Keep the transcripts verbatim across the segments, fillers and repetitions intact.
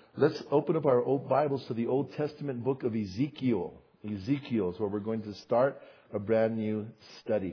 let's open up our old Bibles to the Old Testament book of Ezekiel. Ezekiel is where we're going to start a brand new study.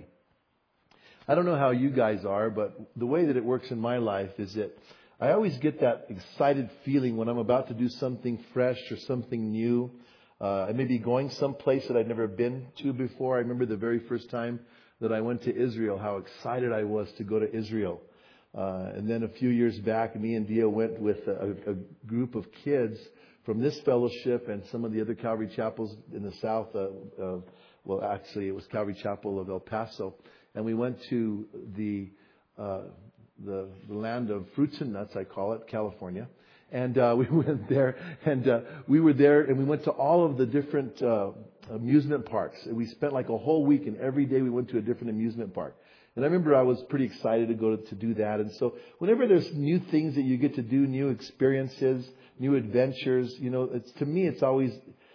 I don't know how you guys are, but the way that it works in my life is that I always get that excited feeling when I'm about to do something fresh or something new. Uh, I may be going someplace that I've never been to before. I remember the very first time that I went to Israel, how excited I was to go to Israel. Uh, and then a few years back, me and Dia went with a, a group of kids from this fellowship and some of the other Calvary chapels in the south. Uh, uh, well, actually, it was Calvary Chapel of El Paso. And we went to the, uh, the the land of fruits and nuts, I call it, California. And uh, we went there, and uh, we were there, and we went to all of the different uh, amusement parks. And we spent like a whole week, and every day we went to a different amusement park. And I remember I was pretty excited to go to, to do that. And so whenever there's new things that you get to do, new experiences, new adventures, you know, it's, to me it's always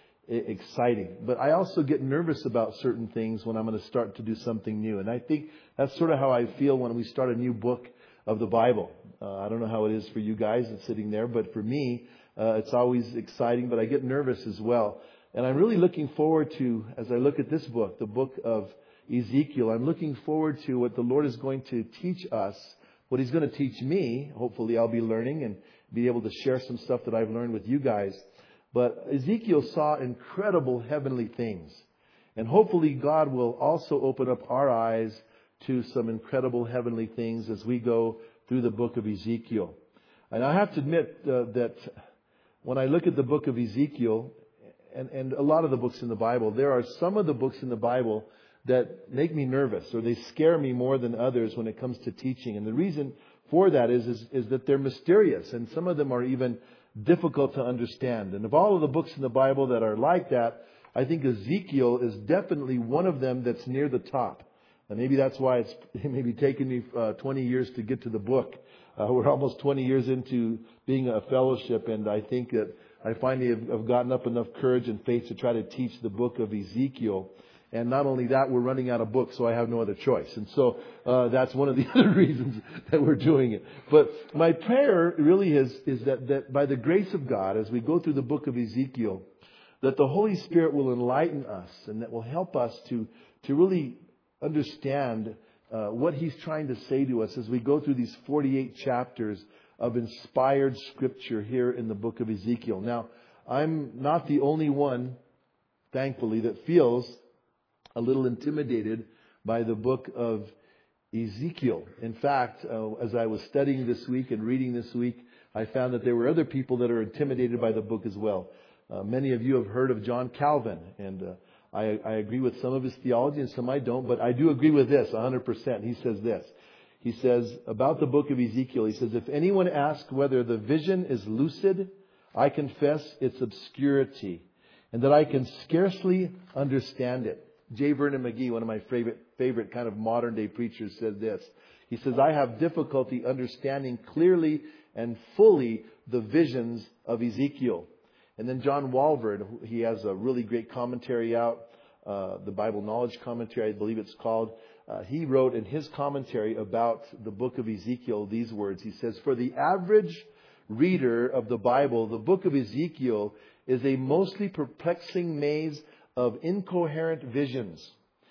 exciting. But I also get nervous about certain things when I'm going to start to do something new. And I think that's sort of how I feel when we start a new book of the Bible. Uh, I don't know how it is for you guys that's sitting there, but for me, uh, it's always exciting, but I get nervous as well. And I'm really looking forward to, as I look at this book, the book of Ezekiel, I'm looking forward to what the Lord is going to teach us, what He's going to teach me. Hopefully I'll be learning and be able to share some stuff that I've learned with you guys. But Ezekiel saw incredible heavenly things. And hopefully God will also open up our eyes to some incredible heavenly things as we go through the book of Ezekiel. And I have to admit uh, that when I look at the book of Ezekiel, and, and a lot of the books in the Bible, there are some of the books in the Bible that make me nervous, or they scare me more than others when it comes to teaching. And the reason for that is, is, is that they're mysterious, and some of them are even difficult to understand. And of all of the books in the Bible that are like that, I think Ezekiel is definitely one of them that's near the top. And maybe that's why it's maybe taken me uh, twenty years to get to the book. Uh, we're almost twenty years into being a fellowship, and I think that I finally have, have gotten up enough courage and faith to try to teach the book of Ezekiel. And not only that, we're running out of books, so I have no other choice. And so uh, that's one of the other reasons that we're doing it. But my prayer really is, is that, that by the grace of God, as we go through the book of Ezekiel, that the Holy Spirit will enlighten us and that will help us to, to really understand uh, what He's trying to say to us as we go through these forty-eight chapters of inspired Scripture here in the book of Ezekiel. Now, I'm not the only one, thankfully, that feels a little intimidated by the book of Ezekiel. In fact, uh, as I was studying this week and reading this week, I found that there were other people that are intimidated by the book as well. Uh, many of you have heard of John Calvin, and uh, I, I agree with some of his theology and some I don't, but I do agree with this one hundred percent. He says this. He says about the book of Ezekiel, he says, if anyone asks whether the vision is lucid, I confess its obscurity and that I can scarcely understand it. J. Vernon McGee, one of my favorite, favorite kind of modern day preachers, said this. He says, I have difficulty understanding clearly and fully the visions of Ezekiel. And then John Walvoord, he has a really great commentary out, uh, the Bible Knowledge Commentary, I believe it's called. Uh, he wrote in his commentary about the book of Ezekiel these words. He says, for the average reader of the Bible, the book of Ezekiel is a mostly perplexing maze of incoherent visions,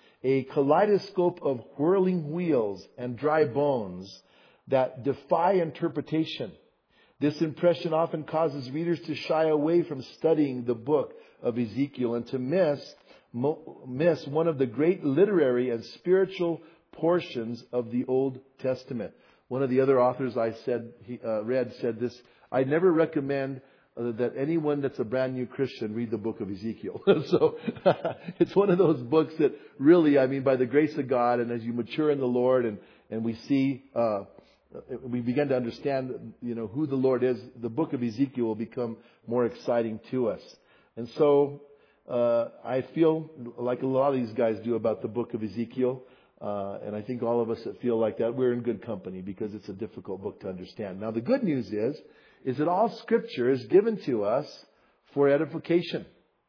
a kaleidoscope of whirling wheels and dry bones that defy interpretation. This impression often causes readers to shy away from studying the book of Ezekiel and to miss, mo- miss one of the great literary and spiritual portions of the Old Testament. One of the other authors I said he, uh, read said this, I never recommend Uh, that anyone that's a brand new Christian read the book of Ezekiel. So it's one of those books that really, I mean, by the grace of God, and as you mature in the Lord, and and we see, uh, we begin to understand, you know, who the Lord is, the book of Ezekiel will become more exciting to us. And so uh, I feel like a lot of these guys do about the book of Ezekiel. Uh, and I think all of us that feel like that, we're in good company because it's a difficult book to understand. Now, the good news is, is that all Scripture is given to us for edification.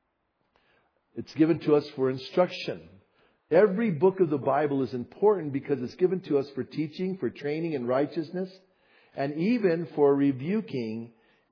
It's given to us for instruction. Every book of the Bible is important because it's given to us for teaching, for training in righteousness, and even for rebuking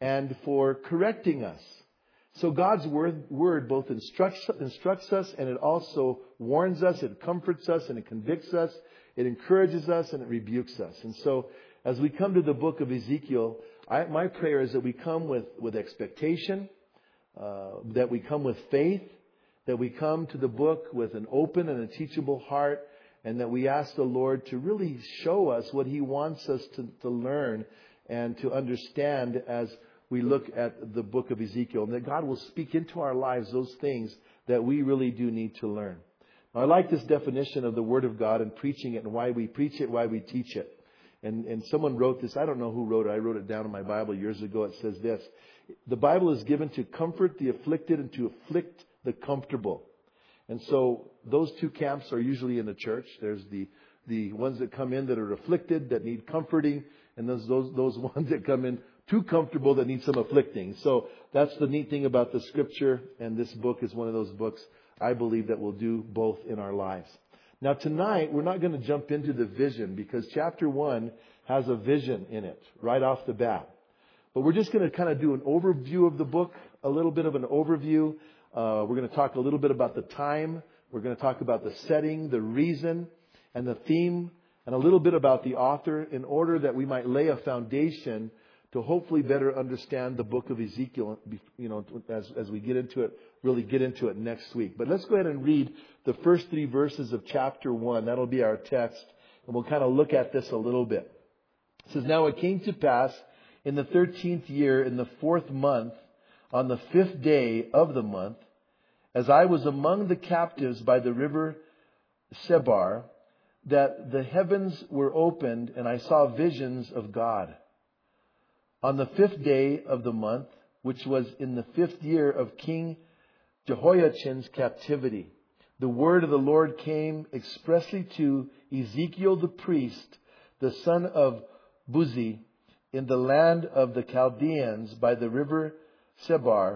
and for correcting us. So God's word, word both instructs, instructs us, and it also warns us, it comforts us, and it convicts us, it encourages us, and it rebukes us. And so as we come to the book of Ezekiel, I, my prayer is that we come with, with expectation, uh, that we come with faith, that we come to the book with an open and a teachable heart, and that we ask the Lord to really show us what He wants us to, to learn and to understand as we look at the book of Ezekiel. And that God will speak into our lives those things that we really do need to learn. Now, I like this definition of the Word of God and preaching it and why we preach it, why we teach it. And, and someone wrote this. I don't know who wrote it. I wrote it down in my Bible years ago. It says this: the Bible is given to comfort the afflicted and to afflict the comfortable. And so those two camps are usually in the church. There's the, the ones that come in that are afflicted, that need comforting, and those, those, those ones that come in too comfortable that need some afflicting. So that's the neat thing about the Scripture, and this book is one of those books I believe that will do both in our lives. Now tonight, we're not going to jump into the vision because chapter one has a vision in it right off the bat. But we're just going to kind of do an overview of the book, a little bit of an overview. Uh, we're going to talk a little bit about the time. We're going to talk about the setting, the reason, and the theme, and a little bit about the author in order that we might lay a foundation to hopefully better understand the book of Ezekiel, you know, as, as we get into it, really get into it next week. But let's go ahead and read the first three verses of chapter one. That'll be our text, and we'll kind of look at this a little bit. It says, "Now it came to pass in the thirteenth year, in the fourth month, on the fifth day of the month, as I was among the captives by the river Sebar, that the heavens were opened, and I saw visions of God. On the fifth day of the month, which was in the fifth year of King Jehoiachin's captivity, the word of the Lord came expressly to Ezekiel the priest, the son of Buzi, in the land of the Chaldeans by the river Sebar,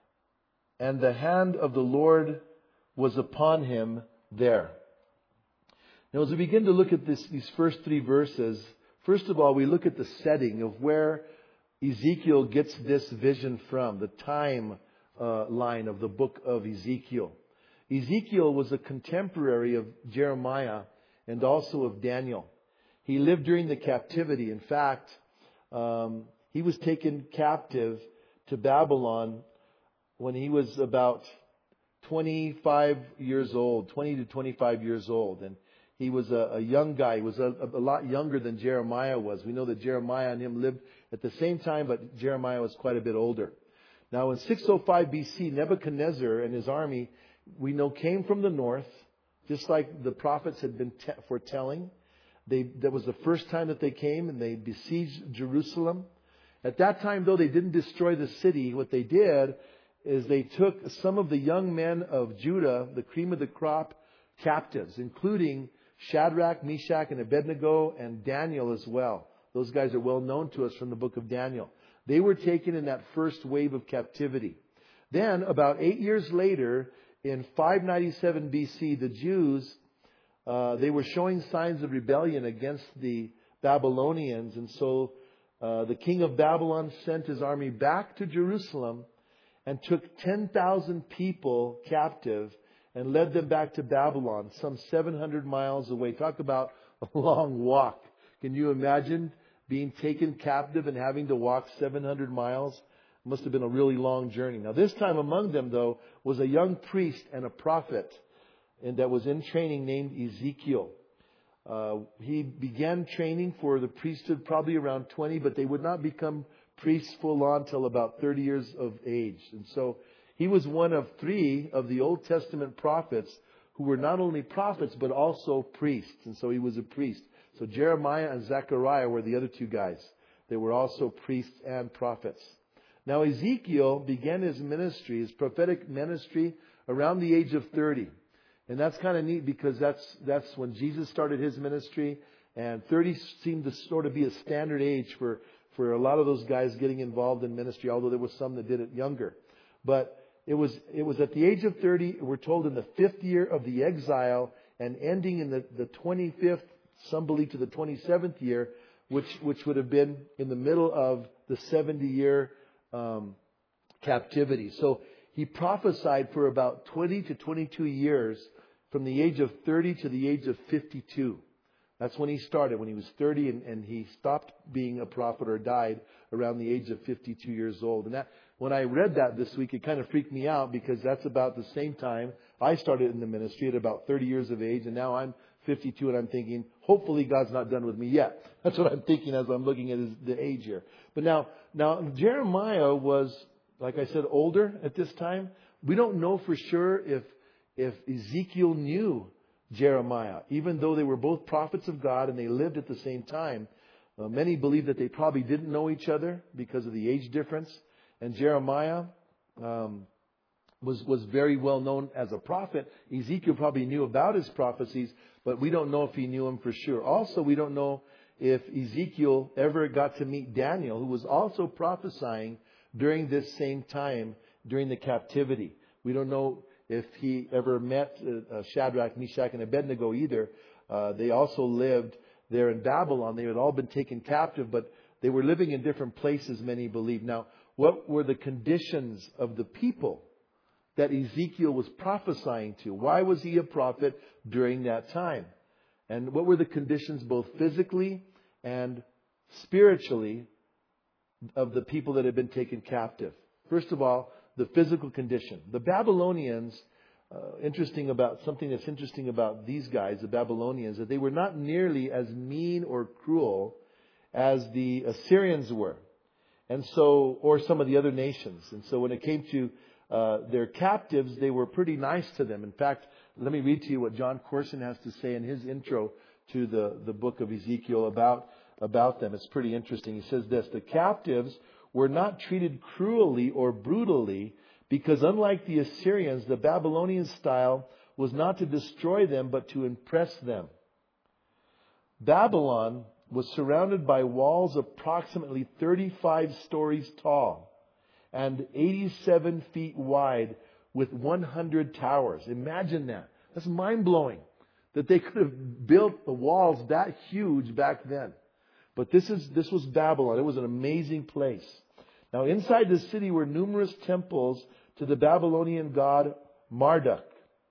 and the hand of the Lord was upon him there." Now, as we begin to look at this, these first three verses, first of all, we look at the setting of where Ezekiel gets this vision from, the time uh, line of the book of Ezekiel. Ezekiel was a contemporary of Jeremiah and also of Daniel. He lived during the captivity. In fact, um, he was taken captive to Babylon when he was about twenty-five years old, twenty to twenty-five years old. And he was a, a young guy. He was a, a lot younger than Jeremiah was. We know that Jeremiah and him lived at the same time, but Jeremiah was quite a bit older. Now, in six oh five B C, Nebuchadnezzar and his army, we know, came from the north, just like the prophets had been te- foretelling. They, that was the first time that they came, and they besieged Jerusalem. At that time, though, they didn't destroy the city. What they did is they took some of the young men of Judah, the cream of the crop, captives, including Shadrach, Meshach, and Abednego, and Daniel as well. Those guys are well known to us from the book of Daniel. They were taken in that first wave of captivity. Then, about eight years later, in five ninety-seven B C, the Jews, uh, they were showing signs of rebellion against the Babylonians. And so uh, the king of Babylon sent his army back to Jerusalem and took ten thousand people captive and led them back to Babylon, some seven hundred miles away. Talk about a long walk. Can you imagine being taken captive and having to walk seven hundred miles? It must have been a really long journey. Now, this time among them, though, was a young priest and a prophet and that was in training named Ezekiel. Uh, he began training for the priesthood probably around twenty, but they would not become priests full on till about thirty years of age. And so he was one of three of the Old Testament prophets who were not only prophets, but also priests. And so he was a priest. So Jeremiah and Zechariah were the other two guys. They were also priests and prophets. Now Ezekiel began his ministry, his prophetic ministry, around the age of thirty. And that's kind of neat because that's that's when Jesus started his ministry. And thirty seemed to sort of be a standard age for, for a lot of those guys getting involved in ministry, although there was some that did it younger. But it was it was at the age of thirty, we're told, in the fifth year of the exile and ending in the, the twenty-fifth, some believe to the twenty-seventh year, which which would have been in the middle of the seventy-year um, captivity. So he prophesied for about twenty to twenty-two years, from the age of thirty to the age of fifty-two. That's when he started, when he was thirty, and, and he stopped being a prophet or died around the age of fifty-two years old. And that, when I read that this week, it kind of freaked me out, because that's about the same time I started in the ministry at about thirty years of age, and now I'm fifty-two, and I'm thinking, hopefully God's not done with me yet. That's what I'm thinking as I'm looking at his, the age here. But now, now Jeremiah was, like I said, older at this time. We don't know for sure if if Ezekiel knew Jeremiah, even though they were both prophets of God and they lived at the same time. Uh, many believe that they probably didn't know each other because of the age difference. And Jeremiah um, was was very well known as a prophet. Ezekiel probably knew about his prophecies, but we don't know if he knew him for sure. Also, we don't know if Ezekiel ever got to meet Daniel, who was also prophesying during this same time, during the captivity. We don't know if he ever met uh, Shadrach, Meshach, and Abednego either. Uh, they also lived there in Babylon. They had all been taken captive, but they were living in different places, many believe. Now, what were the conditions of the people that Ezekiel was prophesying to? Why was he a prophet during that time? And what were the conditions, both physically and spiritually, of the people that had been taken captive? First of all, the physical condition. The Babylonians, uh, interesting about something that's interesting about these guys, the Babylonians, that they were not nearly as mean or cruel as the Assyrians were, and so, or some of the other nations. And so, when it came to uh, their captives, they were pretty nice to them. In fact, let me read to you what John Corson has to say in his intro to the the book of Ezekiel about about them. It's pretty interesting. He says this: the captives were not treated cruelly or brutally, because unlike the Assyrians, the Babylonian style was not to destroy them, but to impress them. Babylon was surrounded by walls approximately thirty-five stories tall and eighty-seven feet wide, with one hundred towers. Imagine that. That's mind-blowing that they could have built the walls that huge back then. But this is this was Babylon. It was an amazing place. Now, inside the city were numerous temples to the Babylonian god Marduk.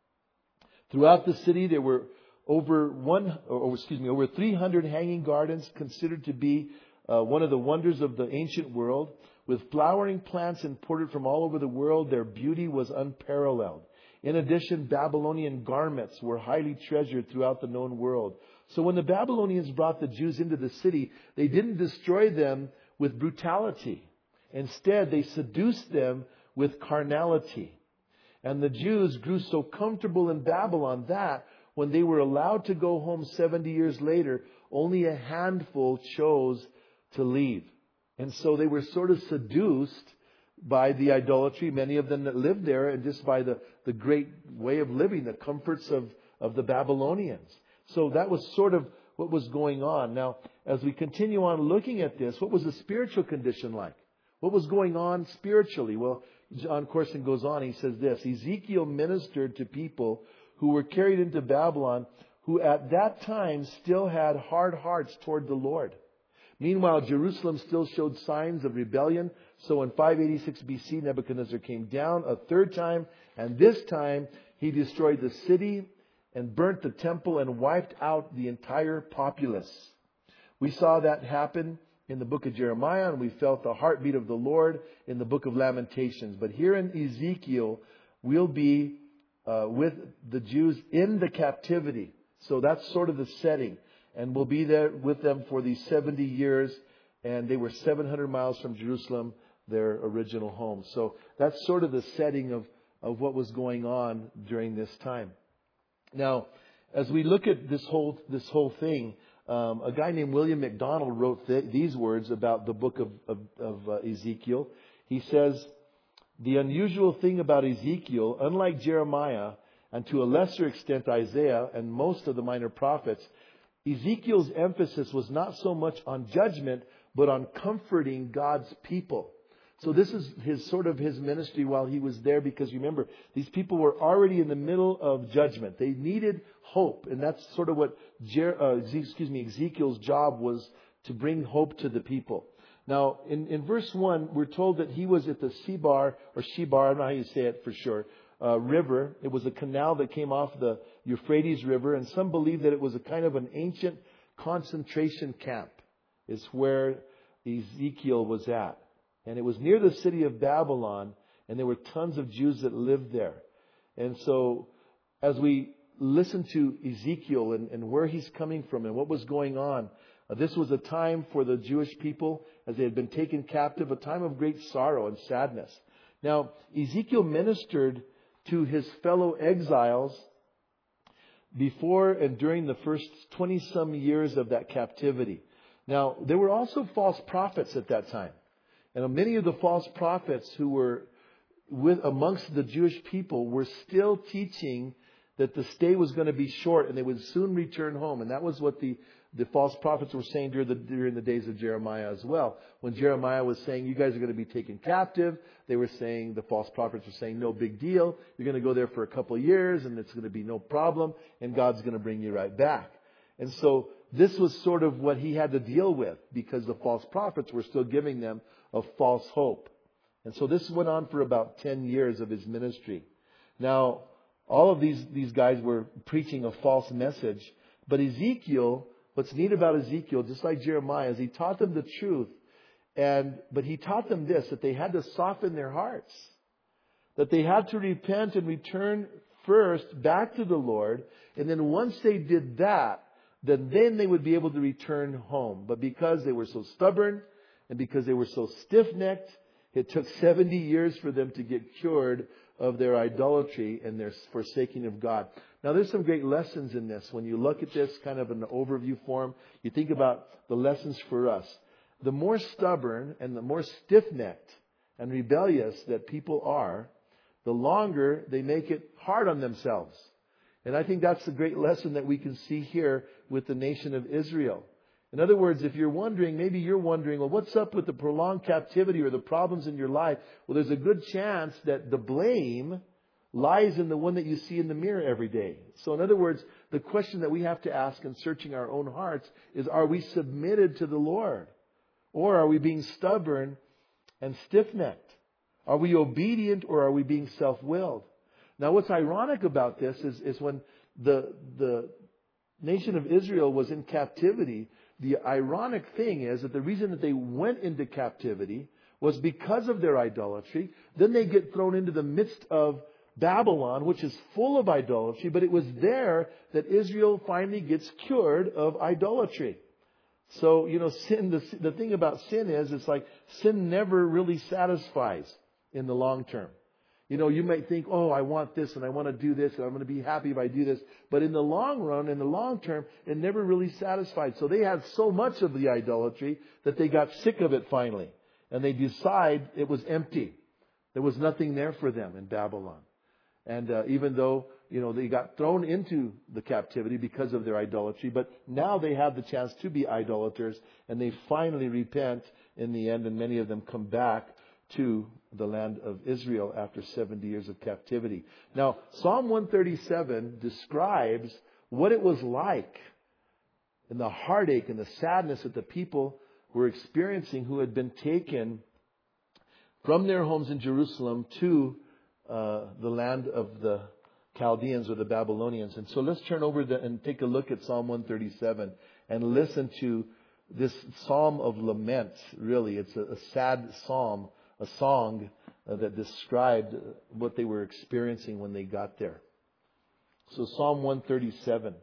Throughout the city, there were over one, or excuse me, over three hundred hanging gardens, considered to be uh, one of the wonders of the ancient world. With flowering plants imported from all over the world, their beauty was unparalleled. In addition, Babylonian garments were highly treasured throughout the known world. So when the Babylonians brought the Jews into the city, they didn't destroy them with brutality. Instead, they seduced them with carnality. And the Jews grew so comfortable in Babylon that when they were allowed to go home seventy years later, only a handful chose to leave. And so they were sort of seduced by the idolatry, many of them that lived there, and just by the, the great way of living, the comforts of, of the Babylonians. So that was sort of what was going on. Now, as we continue on looking at this, what was the spiritual condition like? What was going on spiritually? Well, John Corson goes on, he says this: Ezekiel ministered to people who were carried into Babylon, who at that time still had hard hearts toward the Lord. Meanwhile, Jerusalem still showed signs of rebellion. So in five eighty-six B C, Nebuchadnezzar came down a third time, and this time he destroyed the city and burnt the temple and wiped out the entire populace. We saw that happen in the book of Jeremiah, and we felt the heartbeat of the Lord in the book of Lamentations. But here in Ezekiel, we'll be uh, with the Jews in the captivity. So that's sort of the setting. And we'll be there with them for these seventy years. And they were seven hundred miles from Jerusalem, their original home. So that's sort of the setting of, of what was going on during this time. Now, as we look at this whole this whole thing, um, a guy named William MacDonald wrote th- these words about the book of, of, of uh, Ezekiel. He says, "The unusual thing about Ezekiel, unlike Jeremiah, and to a lesser extent Isaiah and most of the minor prophets, Ezekiel's emphasis was not so much on judgment, but on comforting God's people." So this is his sort of his ministry while he was there, because remember, these people were already in the middle of judgment. They needed hope, and that's sort of what Jer- uh, excuse me, Ezekiel's job was, to bring hope to the people. Now, in, in verse one, we're told that he was at the Shebar, or Shebar, I don't know how you say it for sure, uh, river. It was a canal that came off the Euphrates River, and some believe that it was a kind of an ancient concentration camp. It's where Ezekiel was at. And it was near the city of Babylon, and there were tons of Jews that lived there. And so, as we listen to Ezekiel and, and where he's coming from and what was going on, uh, this was a time for the Jewish people, as they had been taken captive, a time of great sorrow and sadness. Now, Ezekiel ministered to his fellow exiles before and during the first twenty-some years of that captivity. Now, there were also false prophets at that time. And many of the false prophets who were with amongst the Jewish people were still teaching that the stay was going to be short and they would soon return home. And that was what the, the false prophets were saying during the, during the days of Jeremiah as well. When Jeremiah was saying, you guys are going to be taken captive, they were saying, the false prophets were saying, no big deal. You're going to go there for a couple of years and it's going to be no problem. And God's going to bring you right back. And so this was sort of what he had to deal with, because the false prophets were still giving them a false hope. And so this went on for about ten years of his ministry. Now, all of these, these guys were preaching a false message. But Ezekiel, what's neat about Ezekiel, just like Jeremiah, is he taught them the truth. And but he taught them this, that they had to soften their hearts. That they had to repent and return first back to the Lord. And then once they did that, then then they would be able to return home. But because they were so stubborn and because they were so stiff-necked, it took seventy years for them to get cured of their idolatry and their forsaking of God. Now, there's some great lessons in this. When you look at this kind of in an overview form, you think about the lessons for us. The more stubborn and the more stiff-necked and rebellious that people are, the longer they make it hard on themselves. And I think that's a great lesson that we can see here with the nation of Israel. In other words, if you're wondering, maybe you're wondering, well, what's up with the prolonged captivity or the problems in your life? Well, there's a good chance that the blame lies in the one that you see in the mirror every day. So in other words, the question that we have to ask in searching our own hearts is, are we submitted to the Lord? Or are we being stubborn and stiff-necked? Are we obedient or are we being self-willed? Now, what's ironic about this is, is when the, the nation of Israel was in captivity, the ironic thing is that the reason that they went into captivity was because of their idolatry. Then they get thrown into the midst of Babylon, which is full of idolatry. But it was there that Israel finally gets cured of idolatry. So, you know, sin, the, the thing about sin is, it's like sin never really satisfies in the long term. You know, you might think, oh, I want this and I want to do this and I'm going to be happy if I do this. But in the long run, in the long term, it never really satisfied. So they had so much of the idolatry that they got sick of it finally. And they decide it was empty. There was nothing there for them in Babylon. And uh, even though, you know, they got thrown into the captivity because of their idolatry, but now they have the chance to be idolaters and they finally repent in the end, and many of them come back to the land of Israel after seventy years of captivity. Now, Psalm one thirty-seven describes what it was like and the heartache and the sadness that the people were experiencing who had been taken from their homes in Jerusalem to uh, the land of the Chaldeans or the Babylonians. And so let's turn over the, and take a look at Psalm one thirty-seven and listen to this psalm of lament. Really, it's a, a sad psalm. A song uh, that described what they were experiencing when they got there. So Psalm one thirty-seven.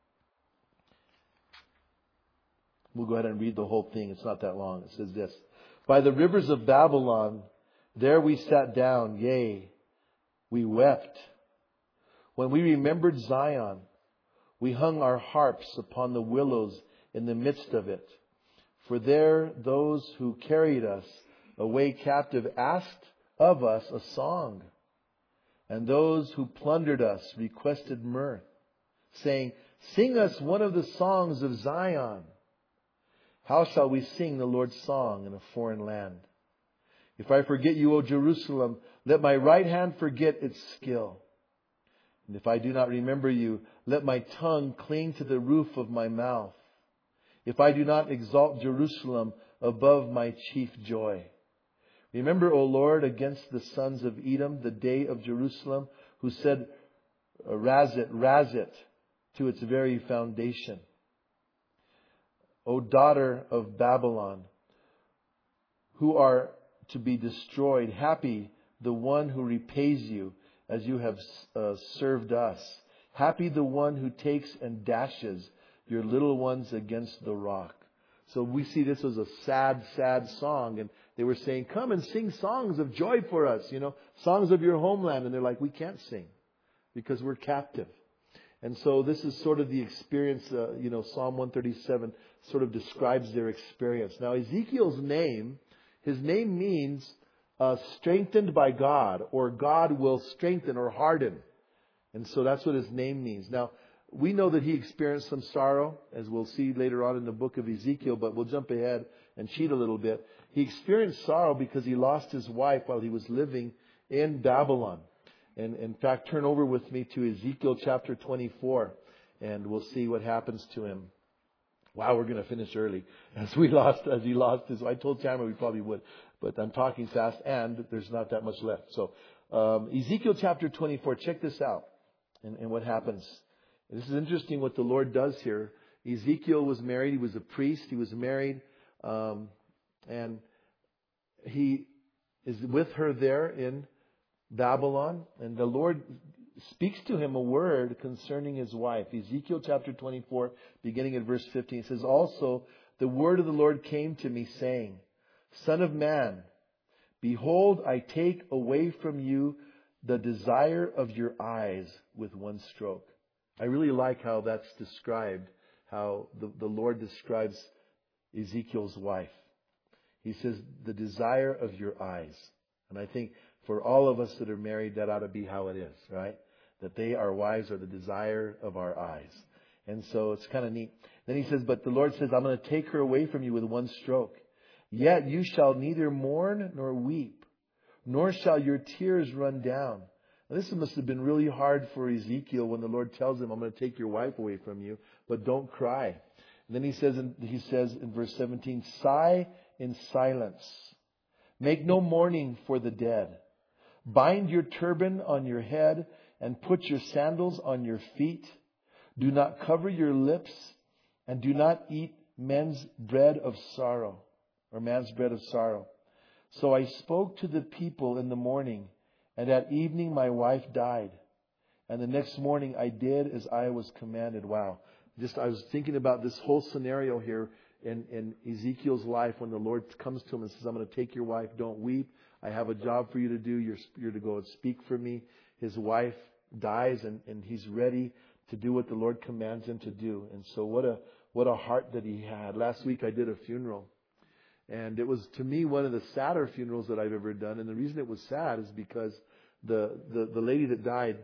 We'll go ahead and read the whole thing. It's not that long. It says this. By the rivers of Babylon, there we sat down, yea, we wept. When we remembered Zion, we hung our harps upon the willows in the midst of it. For there those who carried us away captive asked of us a song, and those who plundered us requested mirth, saying, sing us one of the songs of Zion. How shall we sing the Lord's song in a foreign land? If I forget you, O Jerusalem, let my right hand forget its skill. And if I do not remember you, let my tongue cling to the roof of my mouth. If I do not exalt Jerusalem, above my chief joy. Remember, O Lord, against the sons of Edom, the day of Jerusalem, who said, Raz it, raz it, to its very foundation. O daughter of Babylon, who are to be destroyed, happy the one who repays you as you have uh, served us. Happy the one who takes and dashes your little ones against the rock. So we see this as a sad, sad song. And they were saying, come and sing songs of joy for us, you know, songs of your homeland. And they're like, we can't sing because we're captive. And so this is sort of the experience, uh, you know, Psalm one thirty-seven sort of describes their experience. Now, Ezekiel's name, his name means uh, strengthened by God, or God will strengthen or harden. And so that's what his name means. Now, we know that he experienced some sorrow, as we'll see later on in the book of Ezekiel, but we'll jump ahead and cheat a little bit. He experienced sorrow because he lost his wife while he was living in Babylon. And in fact, turn over with me to Ezekiel chapter twenty-four, and we'll see what happens to him. Wow, we're going to finish early. As we lost, as he lost his, I told Tamara we probably would, but I'm talking fast, and there's not that much left. So, um, Ezekiel chapter twenty-four, check this out, and, and what happens. This is interesting what the Lord does here. Ezekiel was married. He was a priest. He was married, um, and he is with her there in Babylon, and the Lord speaks to him a word concerning his wife. Ezekiel chapter twenty-four, beginning at verse fifteen, says, also the word of the Lord came to me, saying, Son of man, behold, I take away from you the desire of your eyes with one stroke. I really like how that's described, how the, the Lord describes Ezekiel's wife. He says, the desire of your eyes. And I think for all of us that are married, that ought to be how it is, right? That they, our wives, are the desire of our eyes. And so it's kind of neat. Then he says, but the Lord says, I'm going to take her away from you with one stroke. Yet you shall neither mourn nor weep, nor shall your tears run down. Now, this must have been really hard for Ezekiel when the Lord tells him, I'm going to take your wife away from you, but don't cry. And then he says, in, he says in verse seventeen, sigh in silence. Make no mourning for the dead. Bind your turban on your head and put your sandals on your feet. Do not cover your lips and do not eat men's bread of sorrow, or man's bread of sorrow. So I spoke to the people in the morning, and at evening my wife died. And the next morning I did as I was commanded. Wow. Just I was thinking about this whole scenario here in, in Ezekiel's life when the Lord comes to him and says, I'm going to take your wife. Don't weep. I have a job for you to do. You're, you're to go and speak for me. His wife dies, and, and he's ready to do what the Lord commands him to do. And so what a what a heart that he had. Last week I did a funeral. And it was, to me, one of the sadder funerals that I've ever done. And the reason it was sad is because the, the, the lady that died,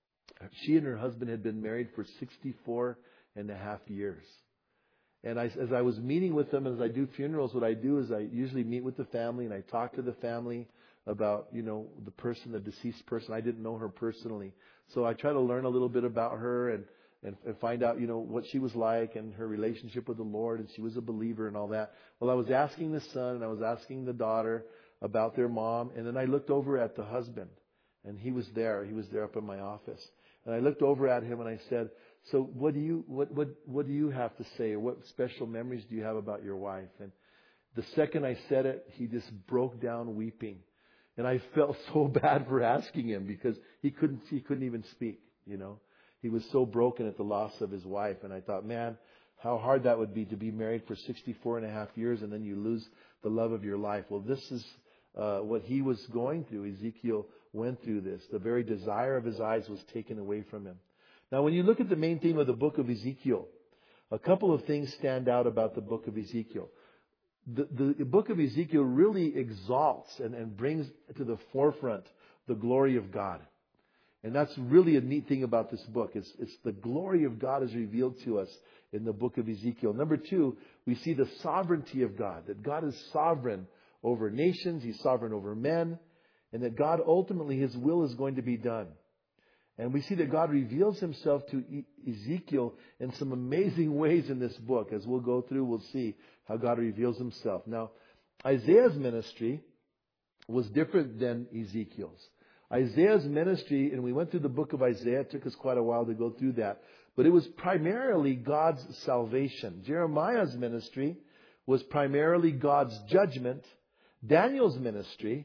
she and her husband had been married for sixty-four and a half years. And I, as I was meeting with them, as I do funerals, what I do is I usually meet with the family and I talk to the family about, you know, the person, the deceased person. I didn't know her personally. So I try to learn a little bit about her and, and, and find out, you know, what she was like and her relationship with the Lord. And she was a believer and all that. Well, I was asking the son and I was asking the daughter about their mom. And then I looked over at the husband, and he was there. He was there up in my office. And I looked over at him and I said, so what do you what what what do you have to say, or what special memories do you have about your wife? And the second I said it, he just broke down weeping. And I felt so bad for asking him because he couldn't he couldn't even speak, you know. He was so broken at the loss of his wife. And I thought, man, how hard that would be to be married for sixty-four and a half years and then you lose the love of your life. Well, this is uh, what he was going through. Ezekiel went through this. The very desire of his eyes was taken away from him. Now, when you look at the main theme of the book of Ezekiel, a couple of things stand out about the book of Ezekiel. The, the book of Ezekiel really exalts and, and brings to the forefront the glory of God. And that's really a neat thing about this book. It's, it's the glory of God is revealed to us in the book of Ezekiel. Number two, we see the sovereignty of God, that God is sovereign over nations, He's sovereign over men, and that God ultimately, His will is going to be done. And we see that God reveals himself to e- Ezekiel in some amazing ways in this book. As we'll go through, we'll see how God reveals himself. Now, Isaiah's ministry was different than Ezekiel's. Isaiah's ministry, and we went through the book of Isaiah. It took us quite a while to go through that. But it was primarily God's salvation. Jeremiah's ministry was primarily God's judgment. Daniel's ministry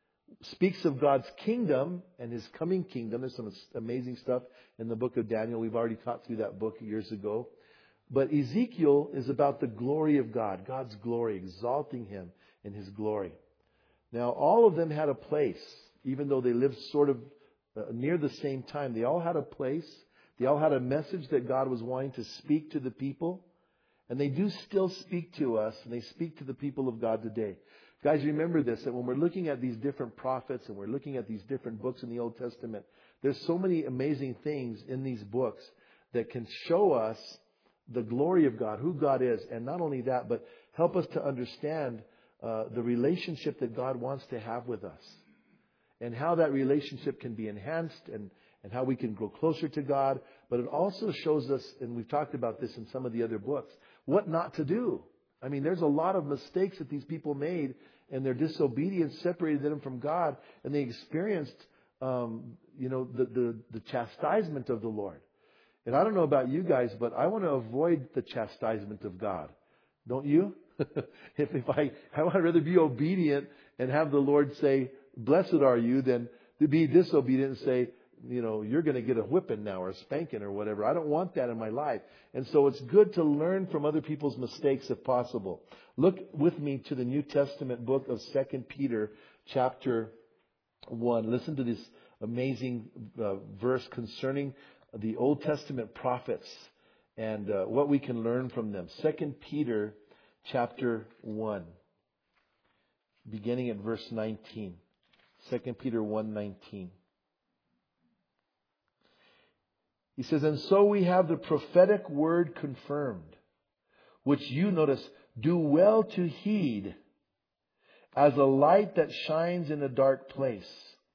speaks of God's kingdom and his coming kingdom. There's some amazing stuff in the book of Daniel. We've already taught through that book years ago. But Ezekiel is about the glory of God, God's glory, exalting him in his glory. Now, all of them had a place, even though they lived sort of uh, near the same time. They all had a place. They all had a message that God was wanting to speak to the people. And they do still speak to us, and they speak to the people of God today. Guys, remember this, that when we're looking at these different prophets and we're looking at these different books in the Old Testament, there's so many amazing things in these books that can show us the glory of God, who God is. And not only that, but help us to understand uh, the relationship that God wants to have with us. And how that relationship can be enhanced and, and how we can grow closer to God. But it also shows us, and we've talked about this in some of the other books, what not to do. I mean, there's a lot of mistakes that these people made, and their disobedience separated them from God, and they experienced, um, you know, the, the, the chastisement of the Lord. And I don't know about you guys, but I want to avoid the chastisement of God. Don't you? if, if I, I would rather be obedient and have the Lord say, blessed are you, than to be disobedient and say, you know, you're going to get a whipping now or a spanking or whatever. I don't want that in my life. And so it's good to learn from other people's mistakes if possible. Look with me to the New Testament book of Second Peter chapter one. Listen to this amazing uh, verse concerning the Old Testament prophets and uh, what we can learn from them. Second Peter chapter one, beginning at verse nineteen. Second Peter one nineteen. He says, and so we have the prophetic word confirmed, which you, notice, do well to heed as a light that shines in a dark place,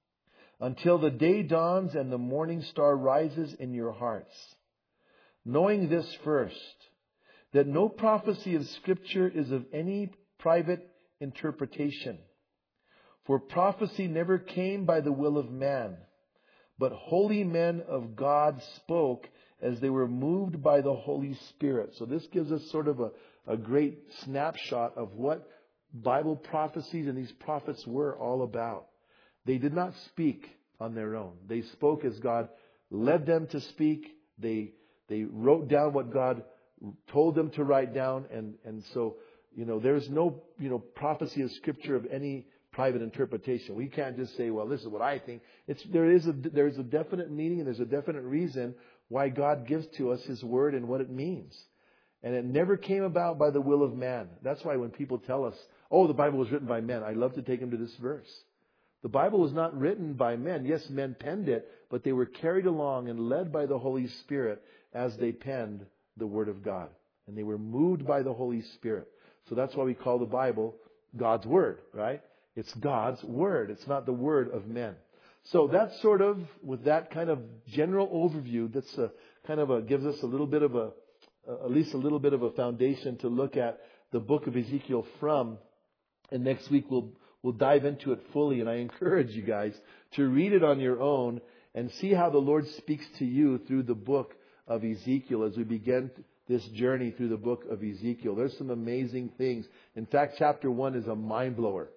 until the day dawns and the morning star rises in your hearts. Knowing this first, that no prophecy of Scripture is of any private interpretation. For prophecy never came by the will of man, but holy men of God spoke as they were moved by the Holy Spirit. So this gives us sort of a, a great snapshot of what Bible prophecies and these prophets were all about. They did not speak on their own. They spoke as God led them to speak. They they wrote down what God told them to write down. And, and so, you know, there's no, you know, prophecy of Scripture of any private interpretation. We can't just say, well, this is what I think. It's, there is a, there is a definite meaning and there's a definite reason why God gives to us His Word and what it means. And it never came about by the will of man. That's why when people tell us, oh, the Bible was written by men, I love to take them to this verse. The Bible was not written by men. Yes, men penned it, but they were carried along and led by the Holy Spirit as they penned the Word of God. And they were moved by the Holy Spirit. So that's why we call the Bible God's Word, right? It's God's Word. It's not the word of men. So that's sort of, with that kind of general overview, that's a kind of a, gives us a little bit of a, at least a little bit of a foundation to look at the book of Ezekiel from. And next week we'll, we'll dive into it fully. And I encourage you guys to read it on your own and see how the Lord speaks to you through the book of Ezekiel as we begin this journey through the book of Ezekiel. There's some amazing things. In fact, chapter one is a mind blower.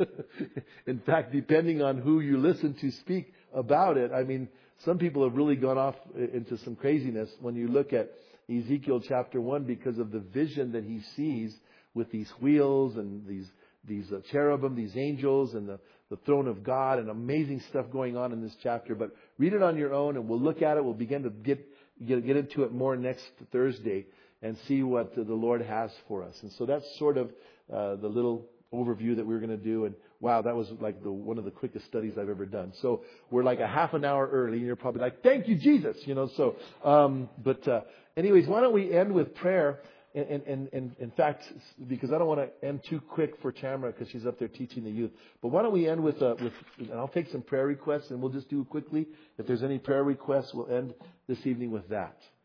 In fact, depending on who you listen to speak about it, I mean, some people have really gone off into some craziness when you look at Ezekiel chapter one because of the vision that he sees with these wheels and these these uh, cherubim, these angels, and the, the throne of God, and amazing stuff going on in this chapter. But read it on your own, and we'll look at it. We'll begin to get get, get into it more next Thursday and see what the Lord has for us. And so that's sort of uh, the little overview that we we're going to do. And wow, that was like the one of the quickest studies I've ever done. So we're like a half an hour early, and you're probably like, thank you, Jesus. You know, so, um, but uh, anyways, why don't we end with prayer? and, and, and, and in fact, because I don't want to end too quick for Tamara because she's up there teaching the youth. But why don't we end with, uh, with, and I'll take some prayer requests and we'll just do it quickly. If there's any prayer requests, we'll end this evening with that.